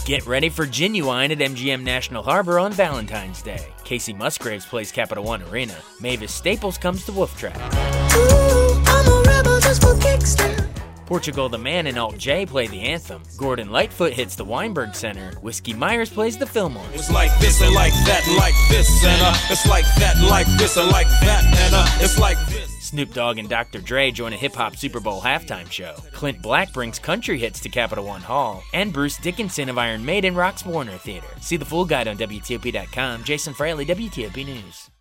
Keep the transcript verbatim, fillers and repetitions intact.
Get ready for Genuine at M G M National Harbor on Valentine's Day. Casey Musgraves plays Capital One Arena. Mavis Staples comes to Wolf Trap. Ooh, I'm a rebel just for kicks now. Portugal the Man and Alt J play the anthem. Gordon Lightfoot hits the Weinberg Center. Whiskey Myers plays the Fillmore. It's like this and like that and like this and uh, it's like that and like this and like that and uh, it's like this. Snoop Dogg and Doctor Dre join a hip-hop Super Bowl halftime show. Clint Black brings country hits to Capital One Hall. And Bruce Dickinson of Iron Maiden rocks Warner Theater. See the full guide on W T O P dot com. Jason Fraley, W T O P News.